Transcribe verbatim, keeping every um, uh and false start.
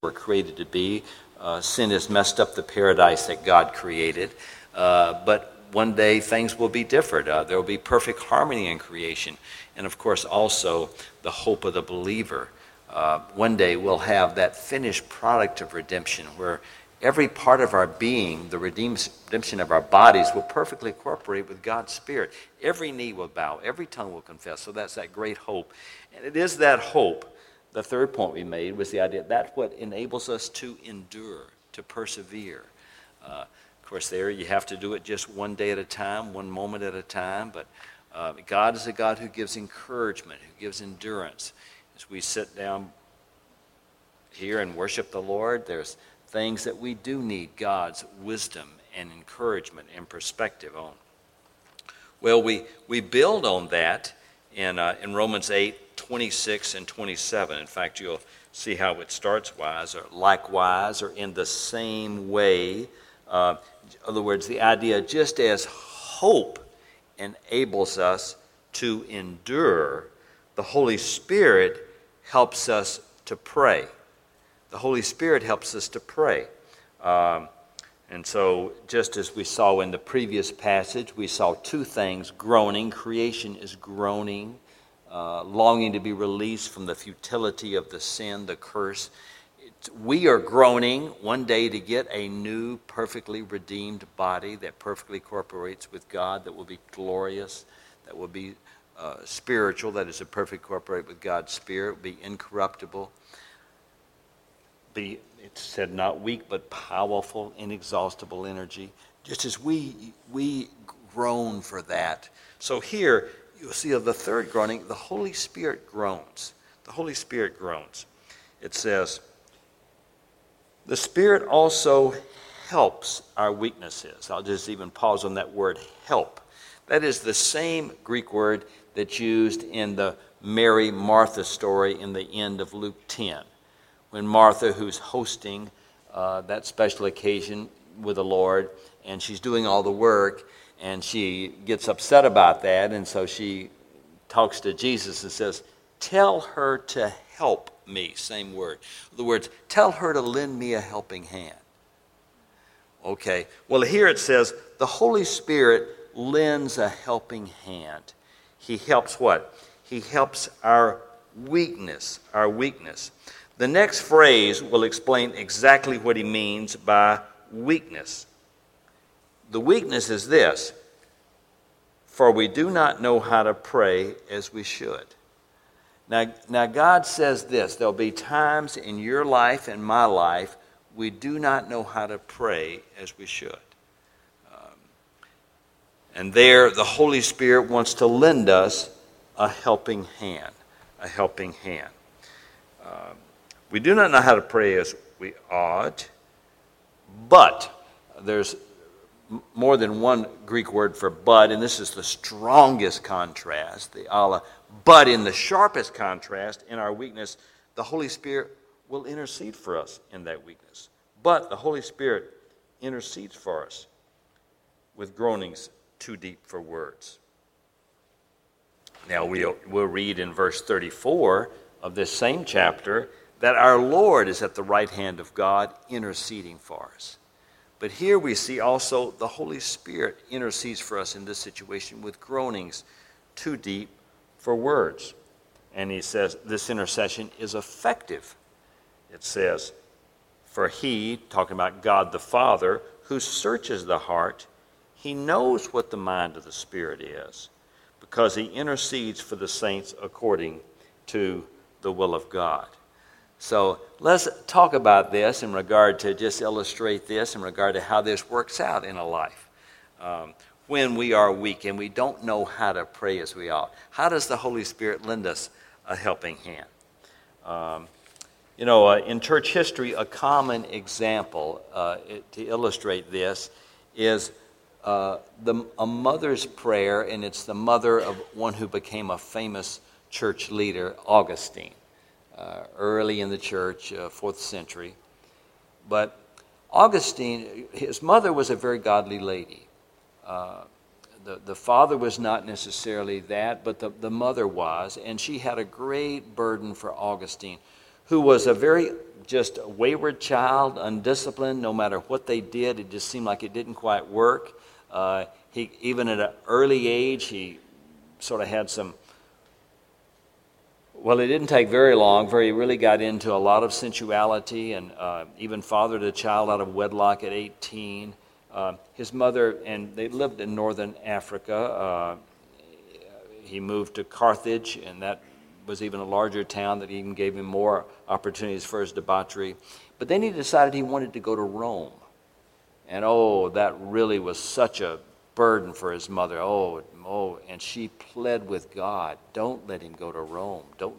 we're created to be. Uh, sin has messed up the paradise that God created. Uh, but one day things will be different. Uh, there will be perfect harmony in creation. And of course also the hope of the believer. Uh, one day we'll have that finished product of redemption where every part of our being, the redemption of our bodies, will perfectly cooperate with God's Spirit. Every knee will bow, every tongue will confess. So that's that great hope. And it is that hope. The third point we made was the idea that's what enables us to endure, to persevere. Uh, of course, there you have to do it just one day at a time, one moment at a time. But uh, God is a God who gives encouragement, who gives endurance. As we sit down here and worship the Lord, there's things that we do need God's wisdom and encouragement and perspective on. Well, we, we build on that in, uh, in Romans eight, twenty-six and twenty-seven. In fact, you'll see how it starts wise, or likewise, or in the same way. Uh, in other words, the idea just as hope enables us to endure, the Holy Spirit helps us to pray. The Holy Spirit helps us to pray. Um, and so just as we saw in the previous passage, we saw two things: groaning. Creation is groaning, uh, longing to be released from the futility of the sin, the curse. It's, we are groaning one day to get a new, perfectly redeemed body that perfectly cooperates with God, that will be glorious, that will be uh, spiritual, that is to perfectly cooperate with God's Spirit, be incorruptible. Be, it said, not weak, but powerful, inexhaustible energy. Just as we we groan for that. So here, you'll see of the third groaning, the Holy Spirit groans. The Holy Spirit groans. It says, the Spirit also helps our weaknesses. I'll just even pause on that word, help. That is the same Greek word that's used in the Mary-Martha story in the end of Luke ten. When Martha, who's hosting uh, that special occasion with the Lord, and she's doing all the work, and she gets upset about that, and so she talks to Jesus and says, tell her to help me, same word. In other words, tell her to lend me a helping hand. Okay, well here it says, the Holy Spirit lends a helping hand. He helps what? He helps our weakness, our weakness. The next phrase will explain exactly what he means by weakness. The weakness is this: for we do not know how to pray as we should. Now, now God says this: there'll be times in your life and my life we do not know how to pray as we should. Um, and there the Holy Spirit wants to lend us a helping hand, a helping hand. Um, We do not know how to pray as we ought, but there's more than one Greek word for but, and this is the strongest contrast, the Allah. But in the sharpest contrast, in our weakness, the Holy Spirit will intercede for us in that weakness. But the Holy Spirit intercedes for us with groanings too deep for words. Now we'll, we'll read in verse thirty-four of this same chapter that our Lord is at the right hand of God interceding for us. But here we see also the Holy Spirit intercedes for us in this situation with groanings too deep for words. And he says this intercession is effective. It says, for he, talking about God the Father, who searches the heart, he knows what the mind of the Spirit is, because he intercedes for the saints according to the will of God. So let's talk about this in regard to just illustrate this in regard to how this works out in a life. Um, when we are weak and we don't know how to pray as we ought, how does the Holy Spirit lend us a helping hand? Um, you know, uh, in church history, a common example uh, it, to illustrate this is uh, the, a mother's prayer, and it's the mother of one who became a famous church leader, Augustine. Uh, early in the church, uh, fourth century. But Augustine, his mother was a very godly lady. Uh, the, the father was not necessarily that, but the, the mother was, and she had a great burden for Augustine, who was a very just a wayward child, undisciplined. No matter what they did, it just seemed like it didn't quite work. Uh, he even at an early age, he sort of had some. Well, it didn't take very long before he really got into a lot of sensuality, and uh, even fathered a child out of wedlock at eighteen. Uh, his mother, and they lived in northern Africa. Uh, he moved to Carthage, and that was even a larger town that even gave him more opportunities for his debauchery. But then he decided he wanted to go to Rome. And oh, that really was such a burden for his mother. Oh, oh, and she pled with God, don't let him go to Rome. Don't